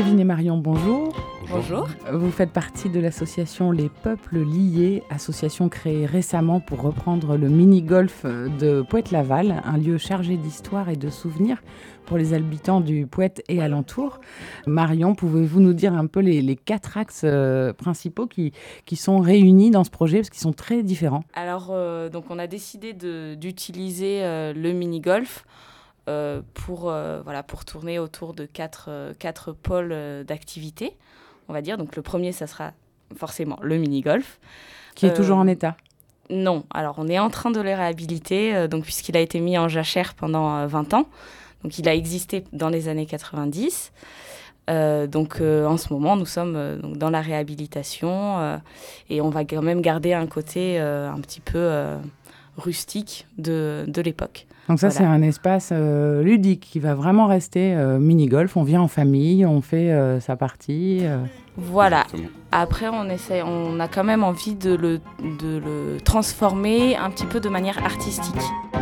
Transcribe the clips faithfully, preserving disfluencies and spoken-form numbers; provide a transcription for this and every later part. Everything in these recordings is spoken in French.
Kevin et Marion, bonjour. Bonjour. Vous faites partie de l'association Les Peuples Liés, association créée récemment pour reprendre le mini-golf de Poète-Laval, un lieu chargé d'histoire et de souvenirs pour les habitants du Poète et alentours. Marion, pouvez-vous nous dire un peu les, les quatre axes euh, principaux qui, qui sont réunis dans ce projet, parce qu'ils sont très différents? Alors, euh, donc on a décidé de, d'utiliser euh, le mini-golf euh, pour, euh, voilà, pour tourner autour de quatre, euh, quatre pôles euh, d'activité, on va dire. Donc le premier, ça sera forcément le mini-golf. Qui est Euh, toujours en état? Non, alors on est en train de le réhabiliter, euh, donc, puisqu'il a été mis en jachère pendant euh, vingt ans. Donc il a existé dans les années quatre-vingt-dix. Euh, donc euh, en ce moment, nous sommes euh, donc, dans la réhabilitation euh, et on va quand même garder un côté euh, un petit peu euh, rustique de, de l'époque. Donc ça, Voilà. c'est un espace euh, ludique qui va vraiment rester euh, mini-golf. On vient en famille, on fait euh, sa partie. Euh. Voilà. Exactement. Après, on, essaie, on a quand même envie de le, de le transformer un petit peu de manière artistique.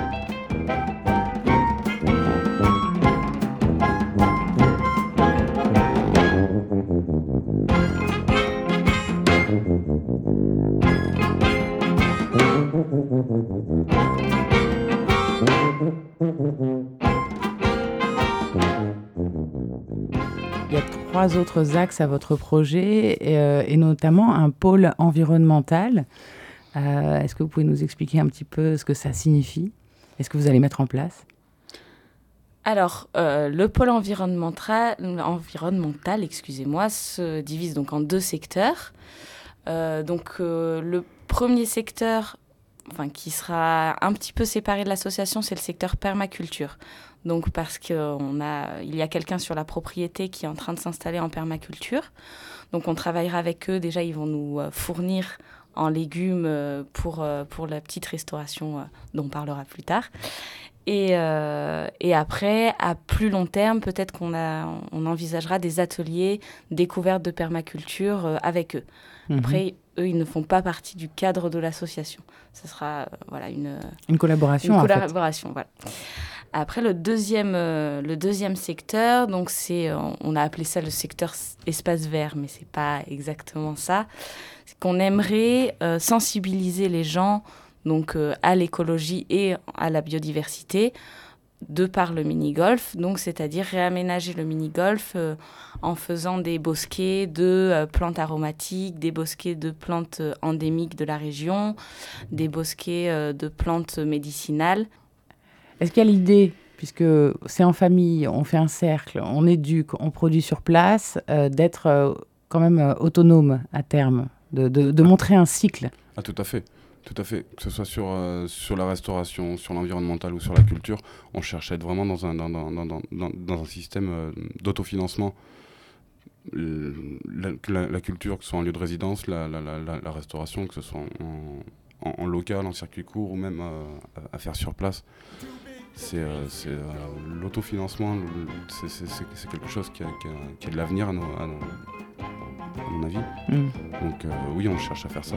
Il y a trois autres axes à votre projet, et, euh, et notamment un pôle environnemental. Euh, est-ce que vous pouvez nous expliquer un petit peu ce que ça signifie? Est-ce que vous allez mettre en place? Alors, euh, le pôle environnemental, environnemental excusez-moi, se divise donc en deux secteurs. Euh, donc, euh, le premier secteur, enfin, qui sera un petit peu séparé de l'association, c'est le secteur permaculture. Donc, parce qu'il y a quelqu'un sur la propriété qui est en train de s'installer en permaculture. Donc, on travaillera avec eux. Déjà, ils vont nous euh, fournir en légumes euh, pour, euh, pour la petite restauration euh, dont on parlera plus tard. Et, euh, et après, à plus long terme, peut-être qu'on a, on envisagera des ateliers découvertes de permaculture euh, avec eux. Mhm. Après, eux, ils ne font pas partie du cadre de l'association. Ce sera euh, voilà, une, Une collaboration, une en fait. collaboration. Voilà. Après, le deuxième, euh, le deuxième secteur, donc c'est, euh, on a appelé ça le secteur s- espace vert, mais ce n'est pas exactement ça. C'est qu'on aimerait euh, sensibiliser les gens donc, euh, à l'écologie et à la biodiversité de par le mini-golf, donc c'est-à-dire réaménager le mini-golf euh, en faisant des bosquets de euh, plantes aromatiques, des bosquets de plantes euh, endémiques de la région, des bosquets euh, de plantes médicinales. Est-ce qu'il y a l'idée, puisque c'est en famille, on fait un cercle, on éduque, on produit sur place, euh, d'être euh, quand même euh, autonome à terme, de, de, de montrer un cycle? Ah, tout à fait. Tout à fait. Que ce soit sur, euh, sur la restauration, sur l'environnemental ou sur la culture, on cherche à être vraiment dans un, dans, dans, dans, dans, dans un système euh, d'autofinancement. Euh, La, la, la culture, que ce soit en lieu de résidence, la, la, la, la restauration, que ce soit en, en, en local, en circuit court ou même euh, à, à faire sur place. C'est, euh, c'est euh, l'autofinancement, le- c'est, c'est, c'est, c'est quelque chose qui a, qui a, qui a de l'avenir à, nos, à, nos, à mon avis. Mm. Donc euh, oui, on cherche à faire ça.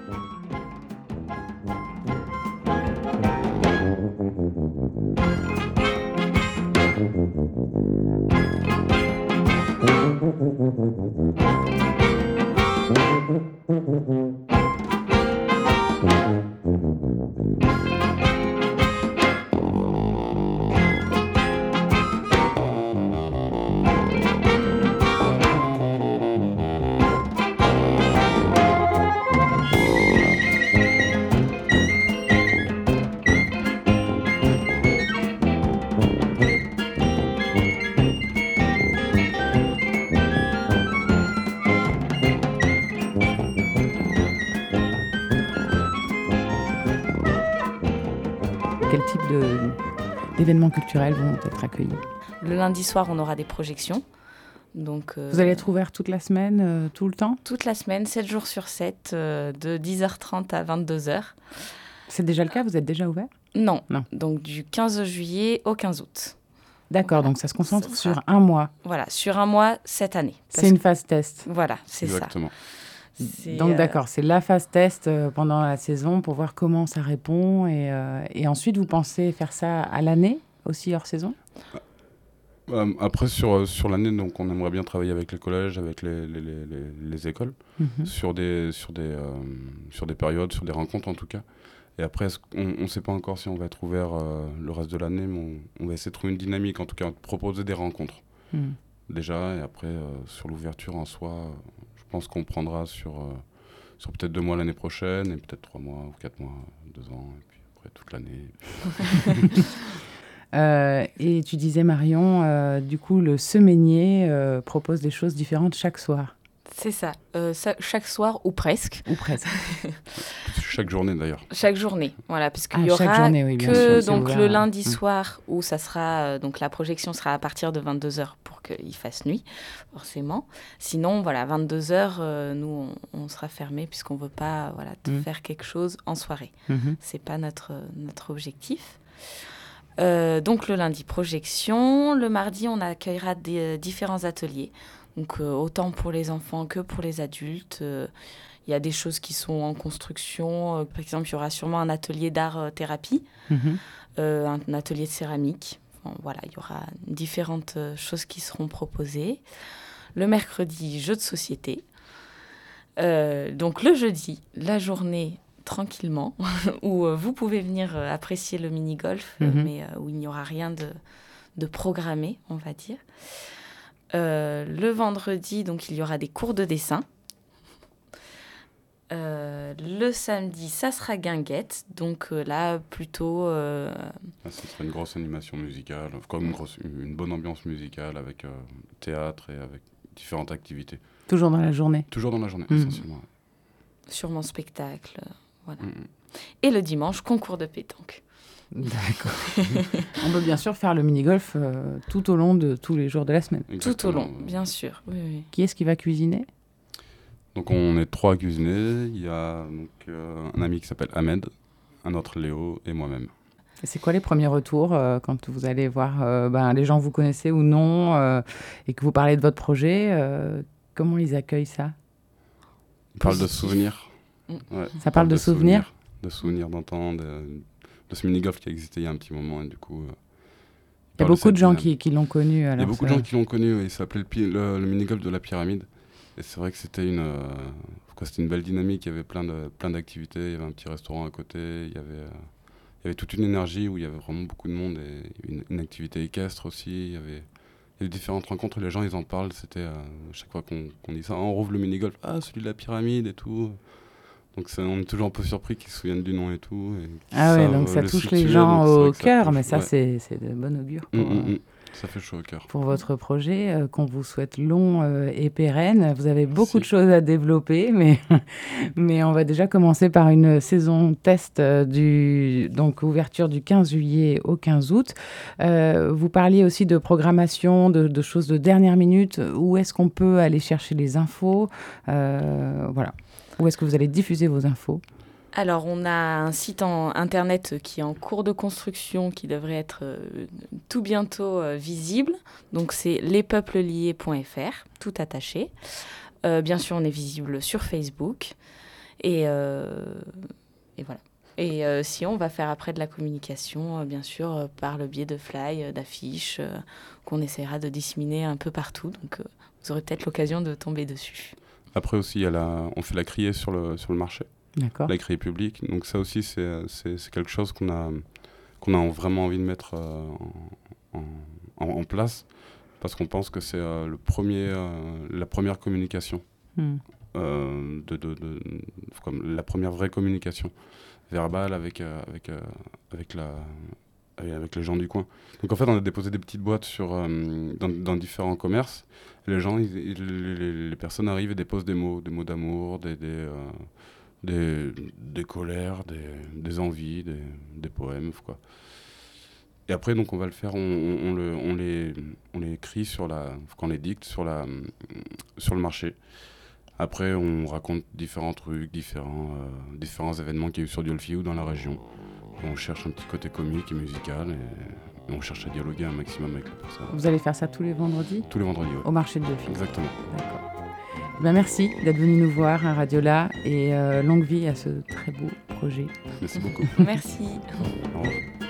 Quel type de, d'événements culturels vont être accueillis? Le lundi soir, on aura des projections. Donc, euh, Vous allez être ouvert toute la semaine, euh, tout le temps? toute la semaine, sept jours sur sept, euh, de dix heures trente à vingt-deux heures. C'est déjà le cas? Vous êtes déjà ouvert? Non. Non. Donc du quinze juillet au quinze août. D'accord, Voilà. donc ça se concentre Ce sera- sur un mois. Voilà, sur un mois cette année. Parce C'est une phase test. que- Voilà, c'est ça. Exactement. C'est, Donc euh, d'accord, c'est la phase test euh, pendant la saison pour voir comment ça répond. Et, euh, et ensuite, vous pensez faire ça à l'année, aussi hors saison? Euh, après, sur, sur l'année, donc, on aimerait bien travailler avec les collèges, avec les, les, les, les, les écoles, Mhm. sur, des, sur, des, euh, sur des périodes, sur des rencontres en tout cas. Et après, on ne sait pas encore si on va être ouvert euh, le reste de l'année, mais on, on va essayer de trouver une dynamique, en tout cas, proposer des rencontres. Mhm. Déjà, et après, euh, sur l'ouverture en soi, euh, je pense qu'on prendra sur, euh, sur peut-être deux mois l'année prochaine, et peut-être trois mois ou quatre mois, deux ans, et puis après toute l'année. Euh, et tu disais, Marion, euh, du coup, le semainier euh, propose des choses différentes chaque soir. C'est ça. Euh, ça, chaque soir ou presque. Ou presque. Chaque journée d'ailleurs. Chaque journée, voilà, parce qu'il Ah, y chaque aura journée, oui, bien que sûr, c'est donc ouvert, le hein. lundi Hum. soir où ça sera euh, donc la projection sera à partir de vingt-deux heures pour qu'il fasse nuit, forcément. Sinon, voilà, vingt-deux heures, euh, nous on, on sera fermé puisqu'on veut pas voilà te Hum. faire quelque chose en soirée. Mhm. C'est pas notre notre objectif. Euh, donc le lundi projection, le mardi on accueillera des euh, différents ateliers. Donc euh, autant pour les enfants que pour les adultes. Euh, Il y a des choses qui sont en construction. Euh, par exemple, il y aura sûrement un atelier d'art-thérapie, Mhm. euh, un atelier de céramique. Enfin, voilà, il y aura différentes euh, choses qui seront proposées. Le mercredi, jeux de société. Euh, donc le jeudi, la journée tranquillement, où euh, vous pouvez venir euh, apprécier le mini-golf, euh, Mhm. mais euh, où il n'y aura rien de, de programmé, on va dire. Euh, le vendredi, donc il y aura des cours de dessin. Euh, le samedi, ça sera guinguette. Donc euh, là, plutôt... euh, Là, ce sera une grosse animation musicale, comme une, grosse, une bonne ambiance musicale avec euh, théâtre et avec différentes activités. Toujours dans la journée. Toujours dans la journée, Mhm. essentiellement. sûrement spectacle. euh, voilà. Mhm. Et le dimanche, concours de pétanque. D'accord. On peut bien sûr faire le mini-golf euh, tout au long de tous les jours de la semaine. Tout au Exactement. long, bien sûr. Oui, oui. Qui est-ce qui va cuisiner? Donc on est trois à cuisiner. Il y a donc, euh, un ami qui s'appelle Ahmed, un autre Léo et moi-même. Et c'est quoi les premiers retours euh, quand vous allez voir euh, ben, les gens que vous connaissez ou non euh, et que vous parlez de votre projet euh, comment ils accueillent ça? On parle de Positif. souvenirs. Mm. Ouais, Ça parle de souvenirs? De souvenirs d'antan, de, de ce mini-golf qui existait il y a un petit moment. Et du coup, euh, Il y a parle beaucoup cette de gens dynamique. qui, qui l'ont connu. Il y a Alors beaucoup de ça- gens qui l'ont connu. ouais, Il s'appelait le, pi- le, le mini-golf de la pyramide. Et c'est vrai que c'était une, euh, quoi, c'était une belle dynamique. Il y avait plein, de, plein d'activités. Il y avait un petit restaurant à côté. Il y avait, euh, il y avait toute une énergie où il y avait vraiment beaucoup de monde. Et une, une activité équestre aussi. Il y avait, il y avait différentes rencontres. Et les gens, ils en parlent. C'était euh, chaque fois qu'on, qu'on dit ça, on rouvre le mini-golf. Ah, celui de la pyramide et tout. Donc c'est- on est toujours un peu surpris qu'ils se souviennent du nom et tout. Et qu'ils Ah ouais, savent, donc euh, ça le touche situer, les gens donc c'est vrai au que ça cœur, touche, mais ça ouais. c'est, c'est de bon augure pour, Mm, mm, euh, mm. Ça fait chaud au cœur. pour votre projet, euh, qu'on vous souhaite long euh, et pérenne. Vous avez beaucoup Merci. de choses à développer, mais, mais on va déjà commencer par une saison test, euh, du, donc ouverture du quinze juillet au quinze août. Euh, vous parliez aussi de programmation, de, de choses de dernière minute. Où est-ce qu'on peut aller chercher les infos? Euh, Voilà. Où est-ce que vous allez diffuser vos infos? Alors, on a un site en internet qui est en cours de construction, qui devrait être euh, tout bientôt euh, visible. Donc, c'est les peuples liés point f r, tout attaché. Euh, bien sûr, on est visible sur Facebook. Et, euh, et voilà. Et euh, si on va faire après de la communication, euh, bien sûr, euh, par le biais de flyers, euh, d'affiches, euh, qu'on essaiera de disséminer un peu partout. Donc, euh, vous aurez peut-être l'occasion de tomber dessus. Après aussi, il y a la... on fait la criée sur le, sur le marché. D'accord. La criée publique. Donc ça aussi, c'est, c'est, c'est quelque chose qu'on a, qu'on a vraiment envie de mettre euh, en, en, en place. Parce qu'on pense que c'est euh, le premier, euh, la première communication. Hmm. Euh, de, de, de, comme la première vraie communication verbale avec, euh, avec, euh, avec, la, avec, avec les gens du coin. Donc en fait, on a déposé des petites boîtes sur, euh, dans, dans différents commerces. Et les gens, ils, ils, les, les personnes arrivent et déposent des mots, des mots d'amour, des, des, euh, des, des colères, des, des envies, des, des poèmes, quoi. Et après, donc, on va le faire, on, on, on, le, on, les, on les écrit sur la, quand on les dicte sur, la, sur le marché. Après, on raconte différents trucs, différents, euh, différents événements qu'il y a eu sur Diolfi ou dans la région. On cherche un petit côté comique et musical et, et on cherche à dialoguer un maximum avec les personnes. Vous allez faire ça tous les vendredis Tous les vendredis, ouais. au marché de Dauphine? Exactement. D'accord. Ben merci d'être venu nous voir à Radiola et euh, longue vie à ce très beau projet. Merci beaucoup. Merci. Au revoir.